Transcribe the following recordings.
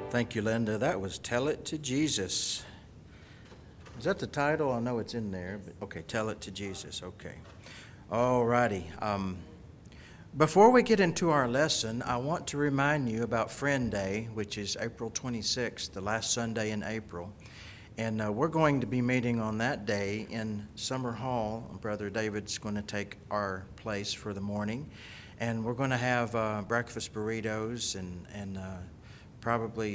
Thank you, Linda. That was Tell It to Jesus. Is that the title? I know it's in there, but okay, Tell It to Jesus. Okay. All righty. Before we get into our lesson, I want to remind you about Friend Day, which is April 26th, the last Sunday in April. And we're going to be meeting on that day in Summer Hall. Brother David's going to take our place for the morning. And we're going to have breakfast burritos and probably,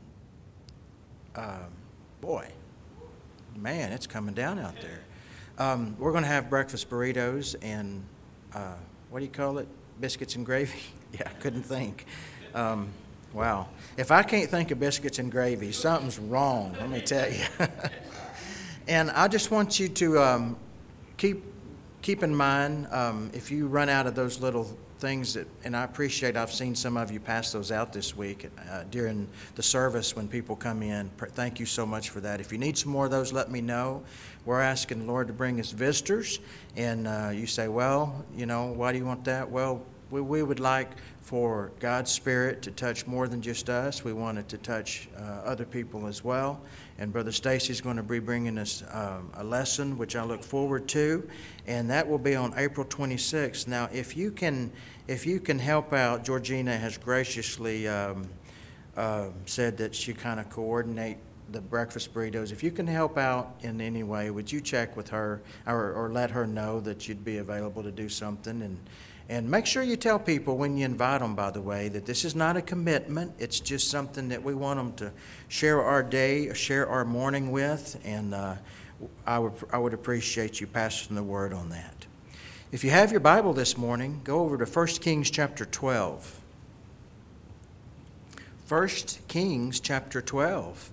boy, man, it's coming down out there. We're going to have breakfast burritos and, what do you call it? Biscuits and gravy? Yeah, I couldn't think. Wow. If I can't think of biscuits and gravy, something's wrong, let me tell you. And I just want you to keep in mind, if you run out of those little things that, and I appreciate, I've seen some of you pass those out this week during the service when people come in. Thank you so much for that. If you need some more of those, let me know. We're asking the Lord to bring us visitors, and you say, well, you know, why do you want that? Well, we would like for God's Spirit to touch more than just us. We want it to touch other people as well. And Brother Stacy's going to be bringing us a lesson, which I look forward to, and that will be on April 26th. Now, if you can help out, Georgina has graciously said that she kind of coordinate the breakfast burritos. If you can help out in any way, would you check with her or let her know that you'd be available to do something? And make sure you tell people when you invite them, by the way, that this is not a commitment. It's just something that we want them to share our day, share our morning with, and I would appreciate you passing the word on that. If you have your Bible this morning, go over to 1 Kings chapter 12. 1 Kings chapter 12.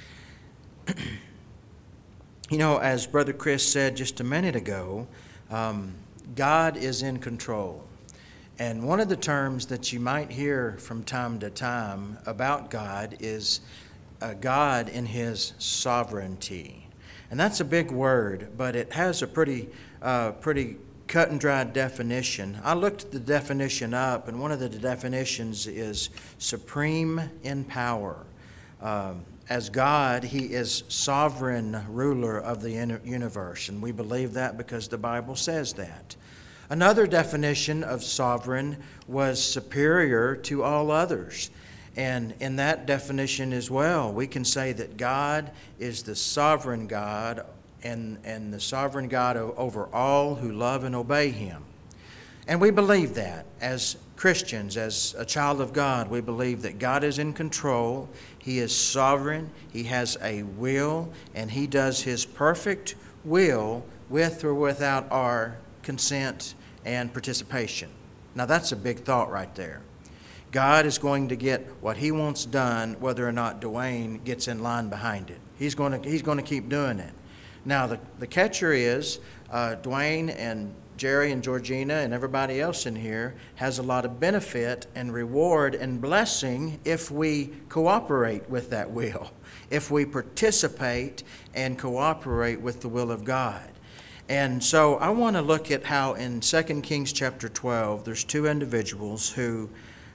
You know, as Brother Chris said just a minute ago, God is in control. And one of the terms that you might hear from time to time about God is God in His sovereignty. And that's a big word, but it has a pretty cut and dried definition. I looked the definition up, and one of the definitions is supreme in power. As God, He is sovereign ruler of the universe, and we believe that because the Bible says that. Another definition of sovereign was superior to all others. And in that definition as well, we can say that God is the sovereign God and the sovereign God over all who love and obey Him. And we believe that as Christians, as a child of God, we believe that God is in control. He is sovereign. He has a will, and He does His perfect will with or without our consent and participation. Now that's a big thought right there. God is going to get what He wants done, whether or not Dwayne gets in line behind it. He's going to keep doing it. Now the catcher is Dwayne and Jerry and Georgina and everybody else in here has a lot of benefit and reward and blessing if we cooperate with that will, if we participate and cooperate with the will of God. And so I want to look at how in 2 Kings chapter 12, there's two individuals who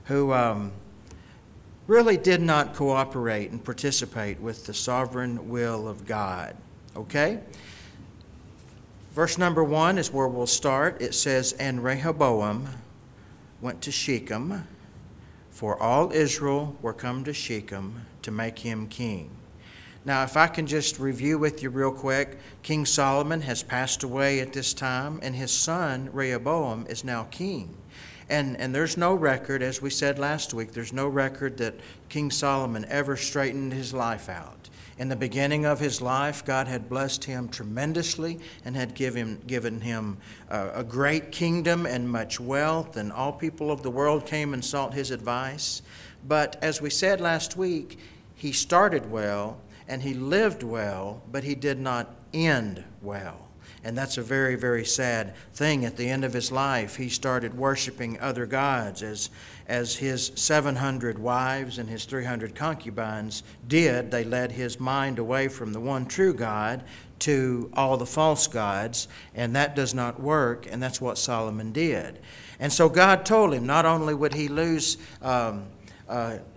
really did not cooperate and participate with the sovereign will of God. Okay? Verse number 1 is where we'll start. It says, "And Rehoboam went to Shechem, for all Israel were come to Shechem to make him king." Now, if I can just review with you real quick, King Solomon has passed away at this time, and his son Rehoboam is now king. And there's no record, as we said last week, there's no record that King Solomon ever straightened his life out. In the beginning of his life, God had blessed him tremendously and had given him a great kingdom and much wealth, and all people of the world came and sought his advice. But as we said last week, he started well and he lived well, but he did not end well. And that's a very, very sad thing. At the end of his life, he started worshiping other gods, as his 700 wives and his 300 concubines did. They led his mind away from the one true God to all the false gods, and that does not work, and that's what Solomon did. And so God told him not only would he lose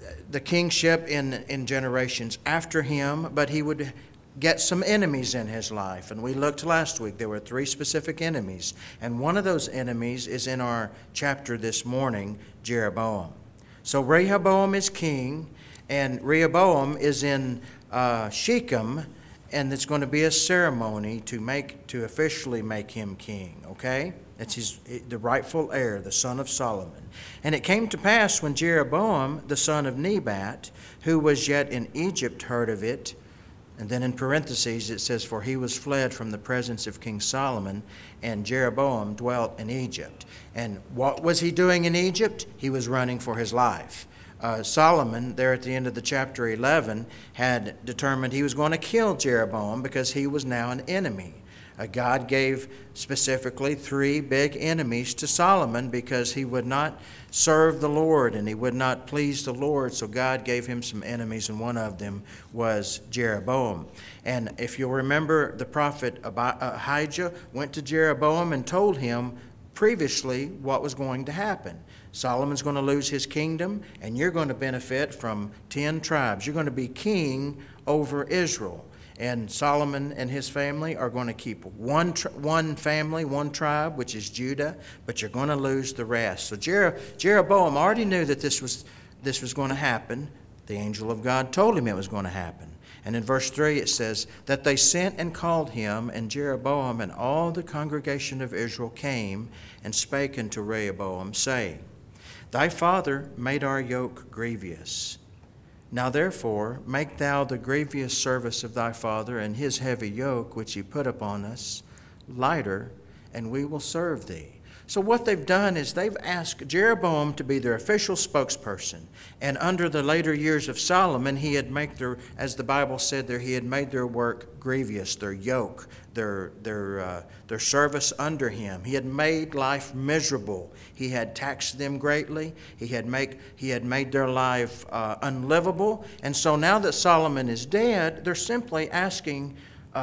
the kingship in generations after him, but he would get some enemies in his life. And we looked last week. There were 3 specific enemies. And one of those enemies is in our chapter this morning, Jeroboam. So Rehoboam is king, and Rehoboam is in Shechem, and there's going to be a ceremony to officially make him king, okay? It's the rightful heir, the son of Solomon. And it came to pass when Jeroboam, the son of Nebat, who was yet in Egypt, heard of it, and then in parentheses it says, for he was fled from the presence of King Solomon, and Jeroboam dwelt in Egypt. And what was he doing in Egypt? He was running for his life. Solomon, there at the end of the chapter 11, had determined he was going to kill Jeroboam because he was now an enemy. God gave specifically 3 big enemies to Solomon because he would not serve the Lord and he would not please the Lord. So God gave him some enemies, and one of them was Jeroboam. And if you'll remember, the prophet Ahijah went to Jeroboam and told him previously what was going to happen. Solomon's going to lose his kingdom, and you're going to benefit from 10 tribes. You're going to be king over Israel. And Solomon and his family are going to keep one family, one tribe, which is Judah, but you're going to lose the rest. So Jeroboam already knew that this was going to happen. The angel of God told him it was going to happen. And in verse 3 it says, that they sent and called him, and Jeroboam and all the congregation of Israel came and spake unto Rehoboam, saying, thy father made our yoke grievous. Now therefore make thou the grievous service of thy father and his heavy yoke which he put upon us lighter, and we will serve thee. So what they've done is they've asked Jeroboam to be their official spokesperson. And under the later years of Solomon, he had made their, as the Bible said there, he had made their work grievous, their yoke, their service under him. He had made life miserable. He had taxed them greatly. He had made their life unlivable. And so now that Solomon is dead, they're simply asking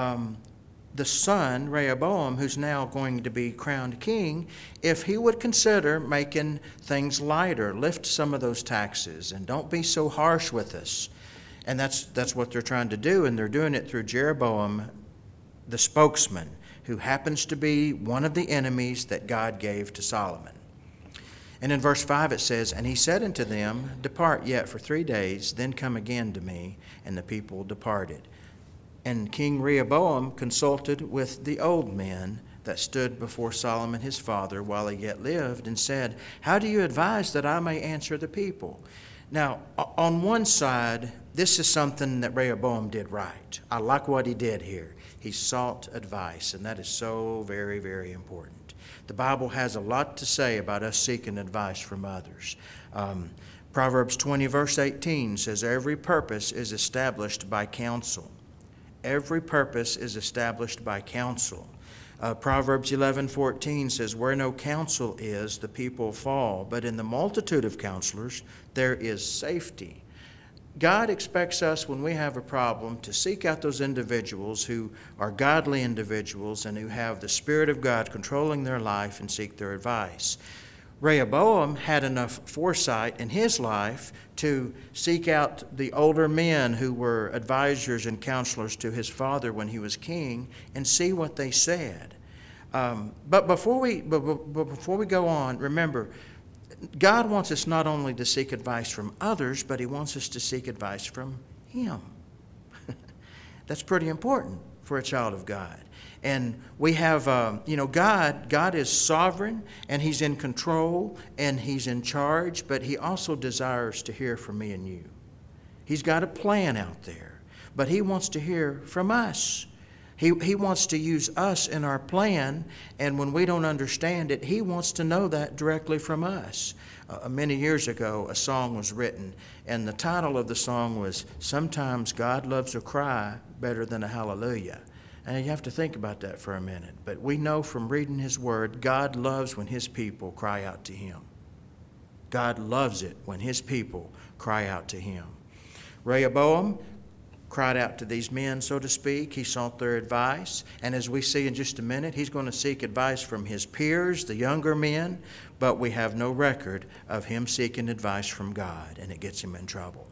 the son, Rehoboam, who's now going to be crowned king, if he would consider making things lighter, lift some of those taxes, and don't be so harsh with us. And that's what they're trying to do, and they're doing it through Jeroboam, the spokesman, who happens to be one of the enemies that God gave to Solomon. And in verse 5 it says, and he said unto them, depart yet for 3 days, then come again to me. And the people departed. And King Rehoboam consulted with the old men that stood before Solomon his father while he yet lived, and said, how do you advise that I may answer the people? Now, on one side, this is something that Rehoboam did right. I like what he did here. He sought advice, and that is so very, very important. The Bible has a lot to say about us seeking advice from others. Proverbs 20, verse 18 says, every purpose is established by counsel. Every purpose is established by counsel. Proverbs 11:14 says, where no counsel is, the people fall, but in the multitude of counselors there is safety. God expects us, when we have a problem, to seek out those individuals who are godly individuals and who have the Spirit of God controlling their life, and seek their advice. Rehoboam had enough foresight in his life to seek out the older men who were advisors and counselors to his father when he was king, and see what they said. But before we go on, remember, God wants us not only to seek advice from others, but he wants us to seek advice from him. That's pretty important for a child of God. And we have, God is sovereign, and he's in control, and he's in charge, but he also desires to hear from me and you. He's got a plan out there, but he wants to hear from us. He wants to use us in our plan, and when we don't understand it, he wants to know that directly from us. Many years ago, a song was written, and the title of the song was, Sometimes God Loves a Cry Better Than a Hallelujah. And you have to think about that for a minute. But we know from reading his word, God loves when his people cry out to him. God loves it when his people cry out to him. Rehoboam cried out to these men, so to speak. He sought their advice. And as we see in just a minute, he's going to seek advice from his peers, the younger men, but we have no record of him seeking advice from God, and it gets him in trouble.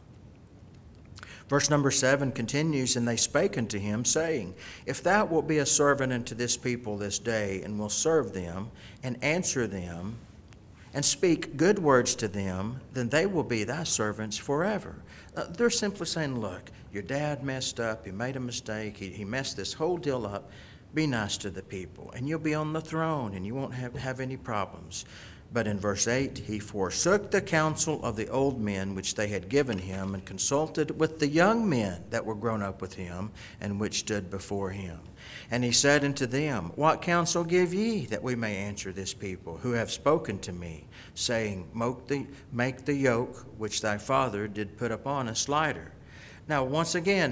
Verse number 7 continues, and they spake unto him, saying, If thou wilt be a servant unto this people this day, and will serve them, and answer them, and speak good words to them, then they will be thy servants forever. They're simply saying, look, your dad messed up, he made a mistake, he messed this whole deal up. Be nice to the people, and you'll be on the throne, and you won't have any problems. But in verse 8, he forsook the counsel of the old men which they had given him, and consulted with the young men that were grown up with him, and which stood before him. And he said unto them, What counsel give ye, that we may answer this people, who have spoken to me, saying, Make the yoke which thy father did put upon us lighter. Now, once again,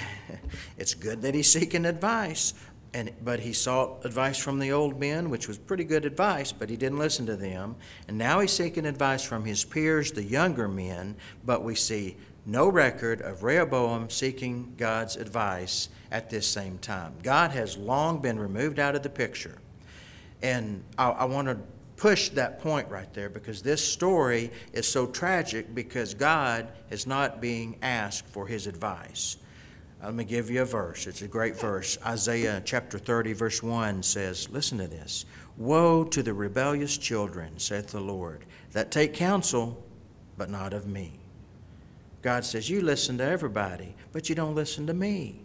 it's good that he's seeking advice. But he sought advice from the old men, which was pretty good advice, but he didn't listen to them. And now he's seeking advice from his peers, the younger men, but we see no record of Rehoboam seeking God's advice at this same time. God has long been removed out of the picture. And I want to push that point right there, because this story is so tragic because God is not being asked for his advice. Let me give you a verse. It's a great verse. Isaiah chapter 30, verse 1 says, listen to this. Woe to the rebellious children, saith the Lord, that take counsel, but not of me. God says, you listen to everybody, but you don't listen to me.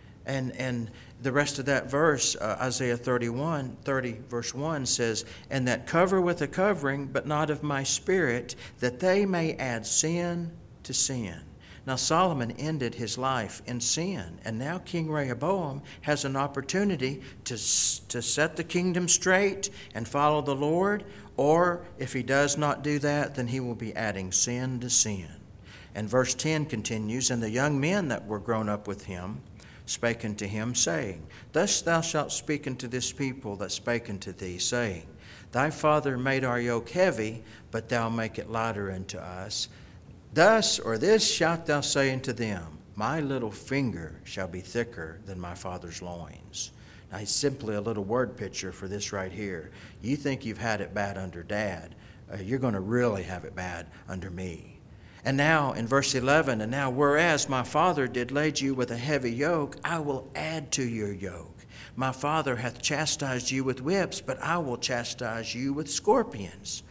And the rest of that verse, Isaiah 30, verse 1 says, And that cover with a covering, but not of my spirit, that they may add sin to sin. Now, Solomon ended his life in sin, and now King Rehoboam has an opportunity to set the kingdom straight and follow the Lord, or if he does not do that, then he will be adding sin to sin. And verse 10 continues, And the young men that were grown up with him spake unto him, saying, Thus thou shalt speak unto this people that spake unto thee, saying, Thy father made our yoke heavy, but thou make it lighter unto us. Thus or this shalt thou say unto them, My little finger shall be thicker than my father's loins. Now, it's simply a little word picture for this right here. You think you've had it bad under Dad. You're going to really have it bad under me. And now in verse 11, And now whereas my father did lade you with a heavy yoke, I will add to your yoke. My father hath chastised you with whips, but I will chastise you with scorpions.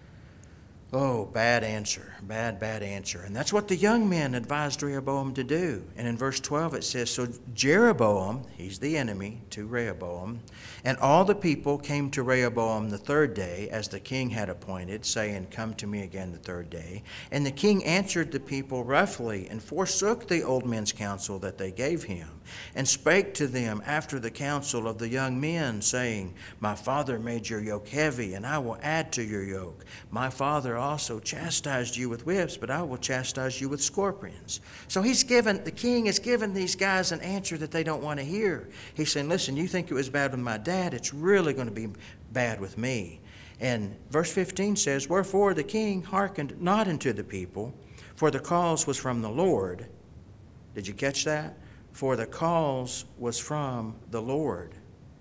Oh, bad answer. Bad answer. And that's what the young men advised Rehoboam to do. And in verse 12 it says, So Jeroboam, he's the enemy to Rehoboam, and all the people came to Rehoboam the third day, as the king had appointed, saying, Come to me again the third day. And the king answered the people roughly, and forsook the old men's counsel that they gave him, and spake to them after the counsel of the young men, saying, My father made your yoke heavy, and I will add to your yoke. My father also chastised you with whips, but I will chastise you with scorpions. So the king has given these guys an answer that they don't want to hear. He's saying, listen, you think it was bad with my dad, it's really going to be bad with me. And verse 15 says, Wherefore the king hearkened not unto the people, for the cause was from the Lord. Did you catch that? For the cause was from the Lord.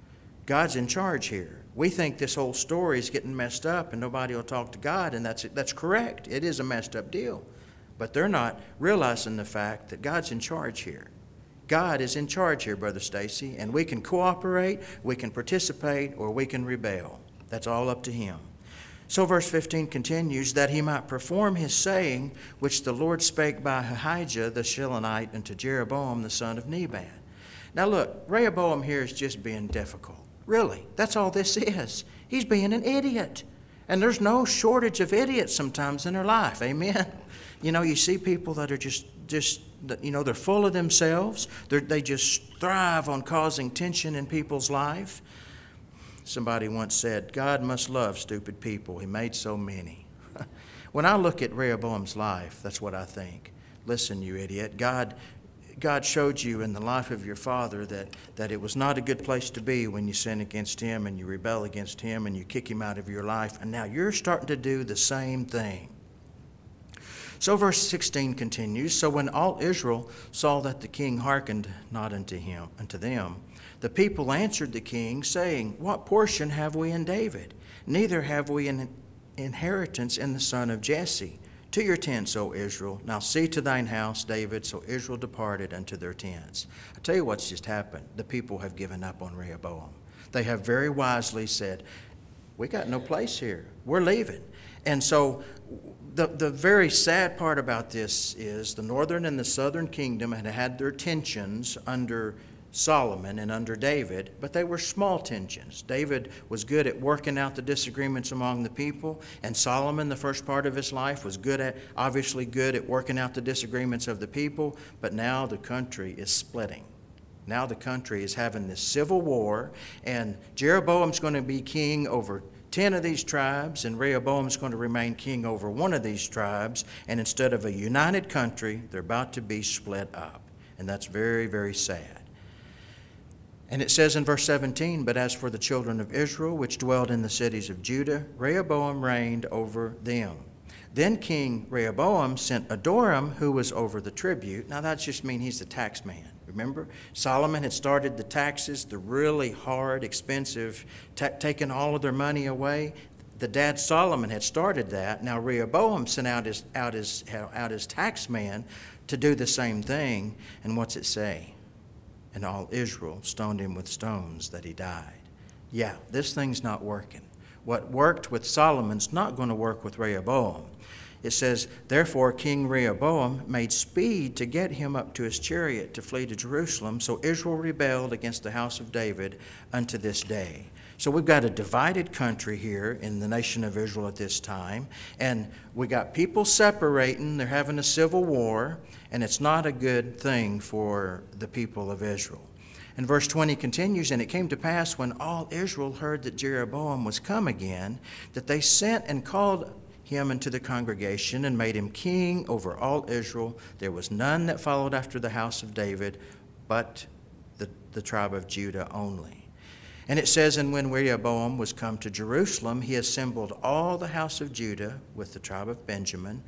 God's in charge here. We think this whole story is getting messed up and nobody will talk to God, and that's correct. It is a messed up deal. But they're not realizing the fact that God's in charge here. God is in charge here, Brother Stacy, and we can cooperate, we can participate, or we can rebel. That's all up to him. So verse 15 continues, That he might perform his saying, which the Lord spake by Ahijah the Shilonite unto Jeroboam the son of Nebat. Now look, Rehoboam here is just being difficult. Really, that's all this is. He's being an idiot. And there's no shortage of idiots sometimes in their life. Amen? You know, you see people that are just they're full of themselves. They just thrive on causing tension in people's life. Somebody once said, God must love stupid people. He made so many. When I look at Rehoboam's life, that's what I think. Listen, you idiot. God showed you in the life of your father that it was not a good place to be when you sin against him and you rebel against him and you kick him out of your life. And now you're starting to do the same thing. So verse 16 continues, so when all Israel saw that the king hearkened not unto them, the people answered the king, saying, what portion have we in David? Neither have we an inheritance in the son of Jesse. To your tents, O Israel. Now see to thine house, David. So Israel departed unto their tents. I tell you what's just happened. The people have given up on Rehoboam. They have very wisely said, we got no place here. We're leaving. And so the very sad part about this is the northern and the southern kingdom had had their tensions under Solomon and under David, but they were small tensions. David was good at working out the disagreements among the people, and Solomon, the first part of his life, was obviously good at working out the disagreements of the people, but now the country is splitting. Now the country is having this civil war, and Jeroboam's going to be king over 10 of these tribes, and Rehoboam's going to remain king over one of these tribes, and instead of a united country, they're about to be split up. And that's very, very sad. And it says in verse 17, but as for the children of Israel, which dwelled in the cities of Judah, Rehoboam reigned over them. Then King Rehoboam sent Adoram, who was over the tribute. Now that just means he's the tax man. Remember, Solomon had started the taxes, the really hard, expensive, taking all of their money away. The dad Solomon had started that. Now Rehoboam sent out his tax man to do the same thing. And what's it say? And all Israel stoned him with stones that he died. Yeah, this thing's not working. What worked with Solomon's not going to work with Rehoboam. It says, therefore King Rehoboam made speed to get him up to his chariot to flee to Jerusalem. So Israel rebelled against the house of David unto this day. So we've got a divided country here in the nation of Israel at this time. And we got people separating. They're having a civil war. And it's not a good thing for the people of Israel. And verse 20 continues, and it came to pass when all Israel heard that Jeroboam was come again, that they sent and called him into the congregation and made him king over all Israel. There was none that followed after the house of David, but the tribe of Judah only. And it says, and when Rehoboam was come to Jerusalem, he assembled all the house of Judah with the tribe of Benjamin,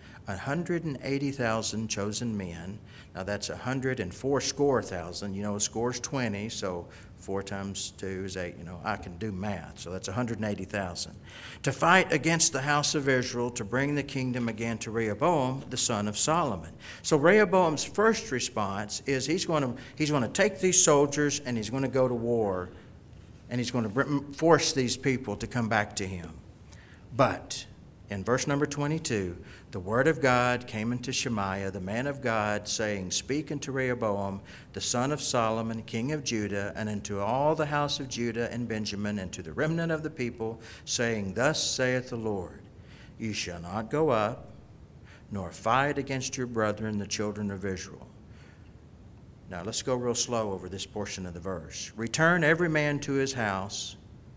180,000 chosen men. Now that's 180,000. You know, a score's 20, so 4 times 2 is 8. You know, I can do math, so that's 180,000. To fight against the house of Israel, to bring the kingdom again to Rehoboam, the son of Solomon. So Rehoboam's first response is he's going to take these soldiers and he's going to go to war. And he's going to force these people to come back to him. But in verse number 22, the word of God came unto Shemaiah, the man of God, saying, speak unto Rehoboam, the son of Solomon, king of Judah, and unto all the house of Judah and Benjamin, and to the remnant of the people, saying, thus saith the Lord, you shall not go up, nor fight against your brethren, the children of Israel. Now, let's go real slow over this portion of the verse. Return every man to his house,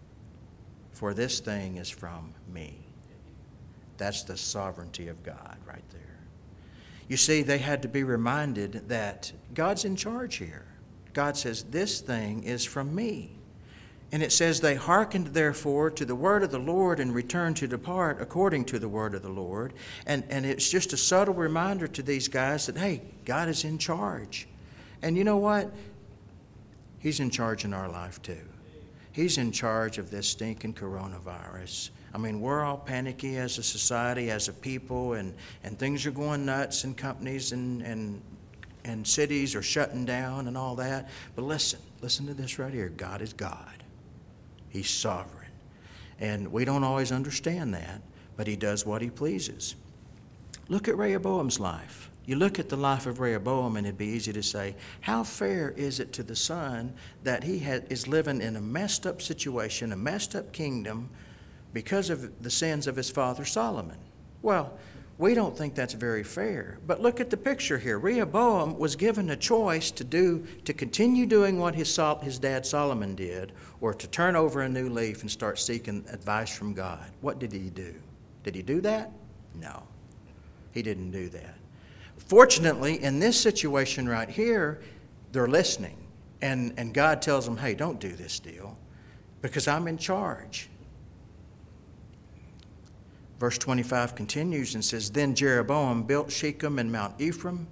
for this thing is from me. That's the sovereignty of God right there. You see, they had to be reminded that God's in charge here. God says, this thing is from me. And it says, they hearkened therefore to the word of the Lord and returned to depart according to the word of the Lord. And it's just a subtle reminder to these guys that, hey, God is in charge. And you know what? He's in charge in our life too. He's in charge of this stinking coronavirus. I mean, we're all panicky as a society, as a people, and things are going nuts, and companies and cities are shutting down and all that. But listen to this right here. God is God. He's sovereign. And we don't always understand that, but he does what he pleases. Look at Rehoboam's life. You look at the life of Rehoboam, and it'd be easy to say, how fair is it to the son that he is living in a messed up situation, a messed up kingdom, because of the sins of his father Solomon? Well, we don't think that's very fair. But look at the picture here. Rehoboam was given a choice to continue doing what his dad Solomon did, or to turn over a new leaf and start seeking advice from God. What did he do? Did he do that? No, he didn't do that. Fortunately, in this situation right here, they're listening. And God tells them, hey, don't do this deal because I'm in charge. Verse 25 continues and says, Then Jeroboam built Shechem and Mount Ephraim,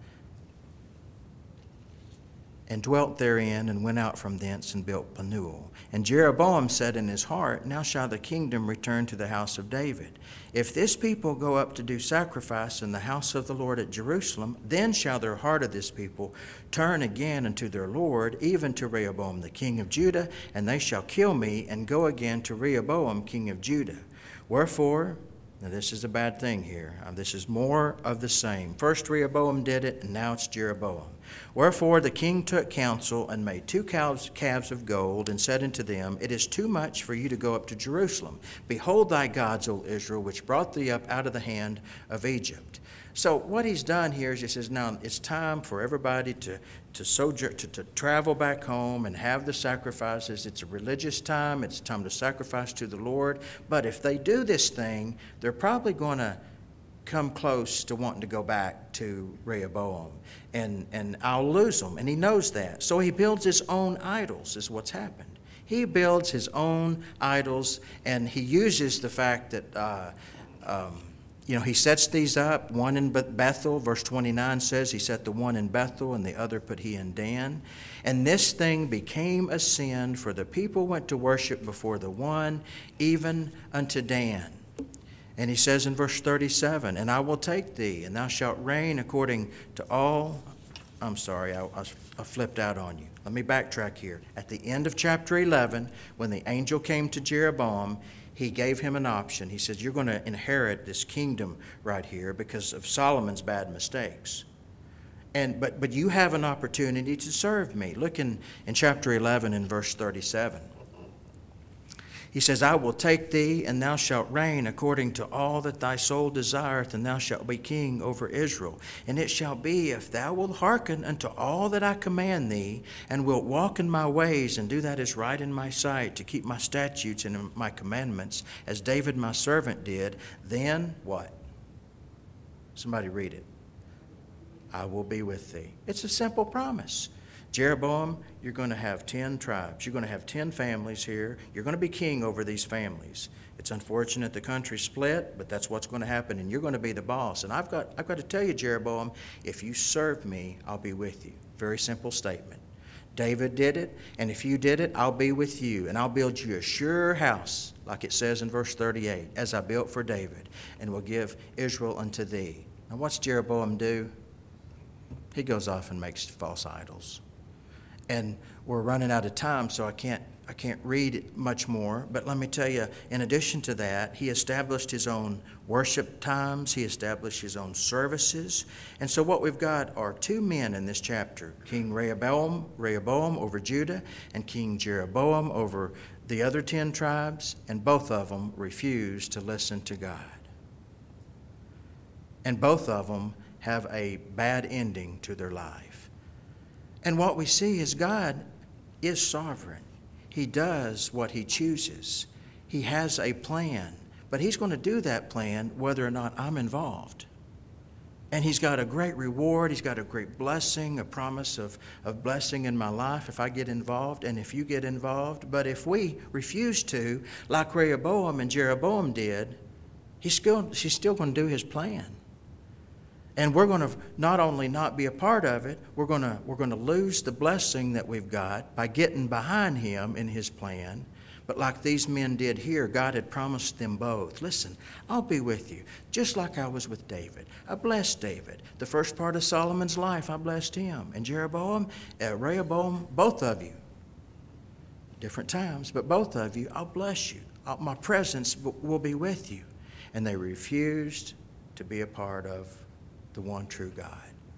and dwelt therein, and went out from thence, and built Penuel. And Jeroboam said in his heart, Now shall the kingdom return to the house of David. If this people go up to do sacrifice in the house of the Lord at Jerusalem, then shall their heart of this people turn again unto their Lord, even to Rehoboam the king of Judah, and they shall kill me, and go again to Rehoboam king of Judah. Wherefore, now this is a bad thing here. This is more of the same. First Rehoboam did it, and now it's Jeroboam. Wherefore the king took counsel, and made 2 calves of gold, and said unto them, It is too much for you to go up to Jerusalem. Behold thy gods, O Israel, which brought thee up out of the hand of Egypt. So what he's done here is he says, now it's time for everybody to travel back home and have the sacrifices. It's a religious time. It's time to sacrifice to the Lord. But if they do this thing, they're probably going to come close to wanting to go back to Rehoboam. And I'll lose them. And he knows that. So he builds his own idols is what's happened. He builds his own idols, and he uses the fact that he sets these up, one in Bethel. Verse 29 says he set the one in Bethel and the other put he in Dan. And this thing became a sin, for the people went to worship before the one, even unto Dan. And he says in verse 37, And I will take thee, and thou shalt reign according to all. I'm sorry, I flipped out on you. Let me backtrack here. At the end of chapter 11, when the angel came to Jeroboam, he gave him an option. He says, You're going to inherit this kingdom right here because of Solomon's bad mistakes. But you have an opportunity to serve me. Look in chapter 11 in verse 37. He says, I will take thee, and thou shalt reign according to all that thy soul desireth, and thou shalt be king over Israel. And it shall be, if thou wilt hearken unto all that I command thee, and wilt walk in my ways, and do that is right in my sight, to keep my statutes and my commandments, as David my servant did, then what? Somebody read it. I will be with thee. It's a simple promise. Jeroboam, you're going to have 10 tribes. You're going to have 10 families here. You're going to be king over these families. It's unfortunate the country split, but that's what's going to happen, and you're going to be the boss. And I've got to tell you, Jeroboam, if you serve me, I'll be with you. Very simple statement. David did it, and if you did it, I'll be with you, and I'll build you a sure house, like it says in verse 38, as I built for David, and will give Israel unto thee. Now what's Jeroboam do? He goes off and makes false idols. And we're running out of time, so I can't read much more. But let me tell you, in addition to that, he established his own worship times. He established his own services. And so what we've got are 2 men in this chapter, King Rehoboam over Judah, and King Jeroboam over the other 10 tribes, and both of them refused to listen to God. And both of them have a bad ending to their life. And what we see is God is sovereign. He does what he chooses. He has a plan, but he's going to do that plan whether or not I'm involved. And he's got a great reward. He's got a great blessing, a promise of blessing in my life if I get involved and if you get involved. But if we refuse to, like Rehoboam and Jeroboam did, she's still going to do his plan. And we're going to not only not be a part of it, we're going to lose the blessing that we've got by getting behind him in his plan. But like these men did here, God had promised them both. Listen, I'll be with you, just like I was with David. I blessed David. The first part of Solomon's life, I blessed him. And Jeroboam, Rehoboam, both of you. Different times, but both of you, I'll bless you. My presence will be with you. And they refused to be a part of the one true God.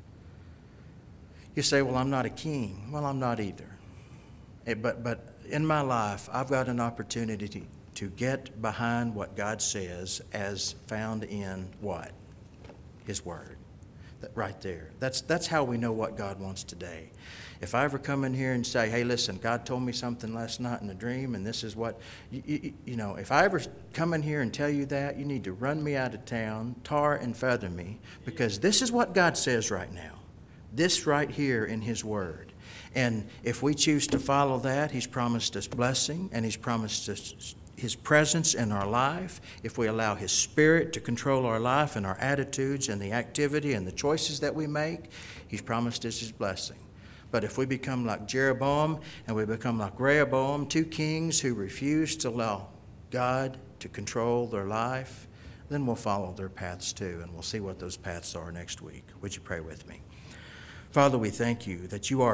You say, well, I'm not a king. Well, I'm not either. But in my life, I've got an opportunity to get behind what God says as found in what? His Word. Right there. That's how we know what God wants today. If I ever come in here and say, hey, listen, God told me something last night in a dream, and this is what, if I ever come in here and tell you that, you need to run me out of town, tar and feather me, because this is what God says right now. This right here in His Word. And if we choose to follow that, He's promised us blessing, and He's promised us His presence in our life, if we allow His Spirit to control our life and our attitudes and the activity and the choices that we make, He's promised us His blessing. But if we become like Jeroboam and we become like Rehoboam, two kings who refuse to allow God to control their life, then we'll follow their paths too, and we'll see what those paths are next week. Would you pray with me? Father, we thank you that you are